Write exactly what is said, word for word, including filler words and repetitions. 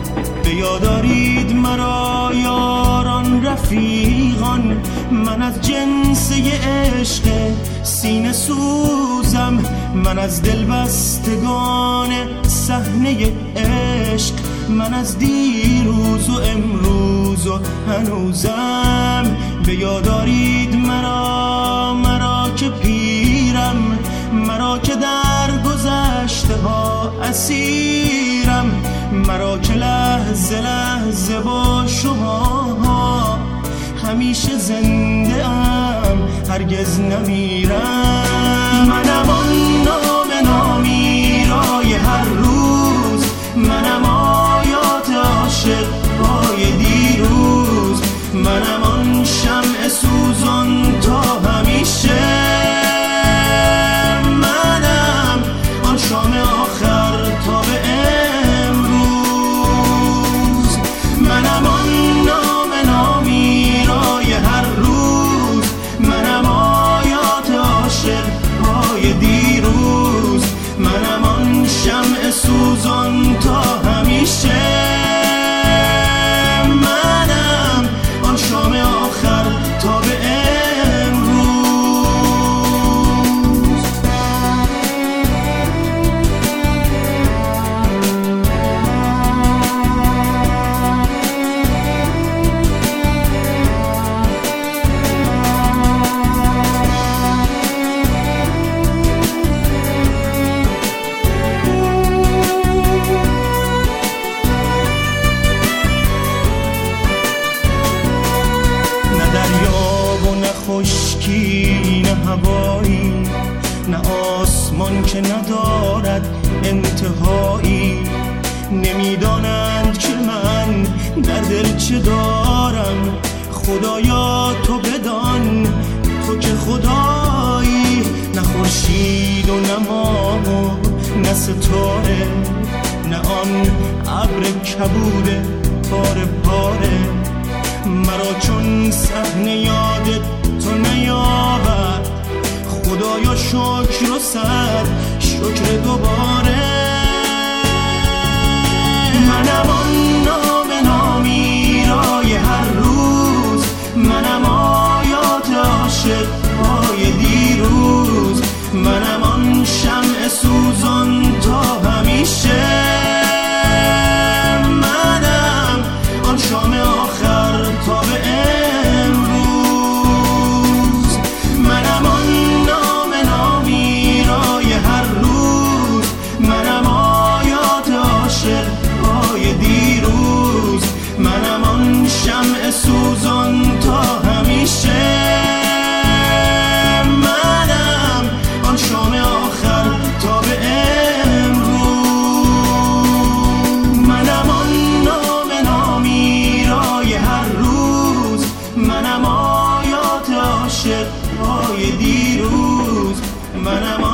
به یاد آرید مرا یاران رفیقان، من از جنسه عشق سینه سوزم، من از دل بستگان صحنه عشق، من از دیروز و امروز و هنوزم. به یاد آرید مرا، مرا که پیرم، مرا که در گذشته ها اسیرم، مرا که لحظه لحظه با شما همیشه زنده ام، هرگز نمیرم. منم آن نام نامیرای هر روز، منم آیات عاشق های دیروز، منم آن شمع سوزان تا همیشه، منم آن شام آخر تا به امروز، منم آن نام نامیرای هر روز، منم آیات عاشق های دیروز، منم آن شمع سوزان تا همیشه، منم آن شام آخر تا به امروز. خشکی نه هوایی، نه آسمان که ندارد انتهایی، نمیدانند که من در دل چه دارم. خدایا تو بدان، تو که خدایی، نه خورشید و نه ماه و نه ستاره، نه آن ابر کبوده پاره پاره، مرا چون صحنه یادت تو نیاورد. خدایا شکر و صد شکر دوباره، منم آن نام نامیرای هر روز، منم آیات عاشق های دیروز، منم آن شمع سوزان تا همیشه، منم آن شام آخر تا به امروز، منم آن نام نامیرای هر روز، منم آیات عاشق های دیروز، منم آن شمع سوزان تا همیشه، منم آن شام آخر تا به امروز، منم آن نام نامیرای هر روز، منم آیات عاشق های دیروز، منم